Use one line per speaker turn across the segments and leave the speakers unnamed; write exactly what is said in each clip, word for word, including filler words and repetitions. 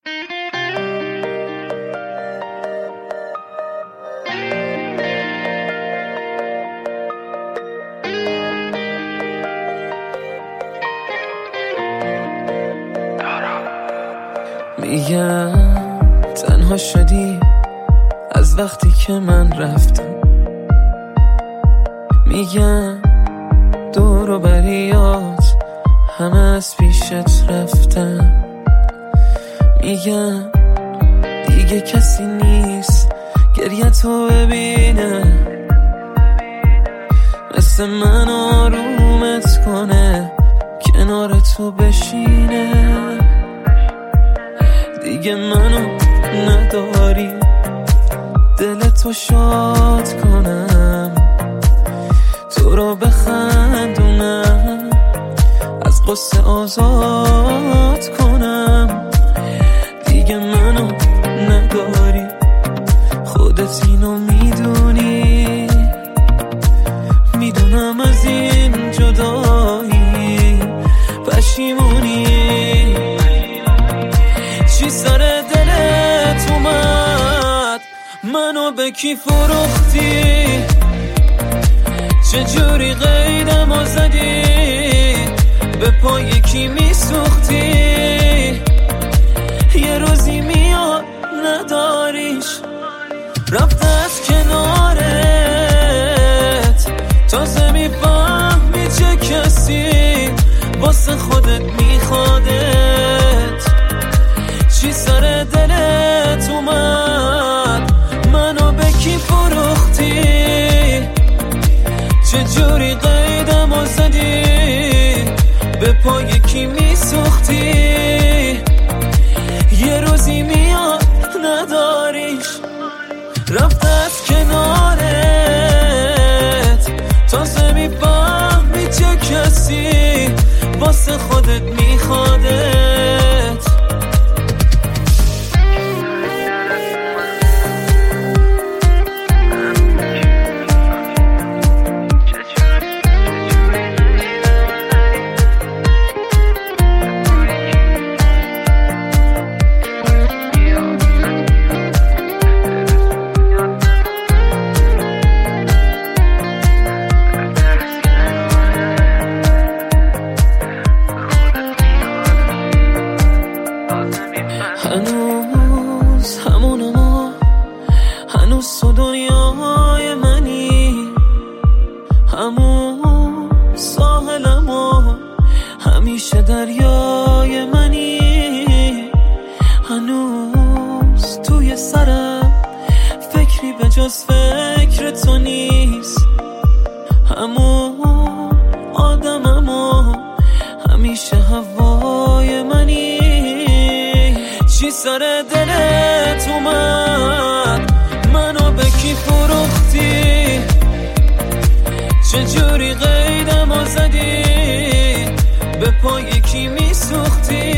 میگم تنها شدی از وقتی که من رفتم، میگم دور و بریات همه از پیشت رفتم، میگم دیگه کسی نیست گریه تو ببینه مثل من آرومت کنه کنار تو بشینه. دیگه منو نداری دلتو شاد کنم، تو رو بخندونم از قصه آزاد کنم. دیگه منو نداری خودت اینو میدونی، میدونم از این جدایی پشیمونی. چی سر دلت اومد منو به کی فروختی، چجوری قیدمو زدی به پای کی میسوختی. یه روزی میاد نداریش رفته از کنارت، تازه میفهمی چه کسی واسه خودت میخوادت. چی سر دلت اومد منو به کی فروختی، چجوری قیدمو زدی به پای کی میسوختی. یه روزی میاد نداریش رفته از کنارت، تازه میفهمی چه کسی واسه خودت میخوادت. هنوز همون ما، هنوز تو دنیای منی، همون ساحلم و همیشه دریای منی. هنوز توی سرم فکری به جز فکر تو نیست، همون آدمم و همیشه هوای منی. چی سر دلت اومد منو به کی فروختی، چجوری قیدمو زدی به پای کی میسوختی.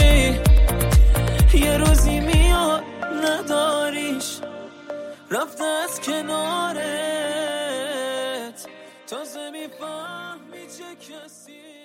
یه روزی میاد نداریش رفته از کنارت، تازه میفهمی چه کسی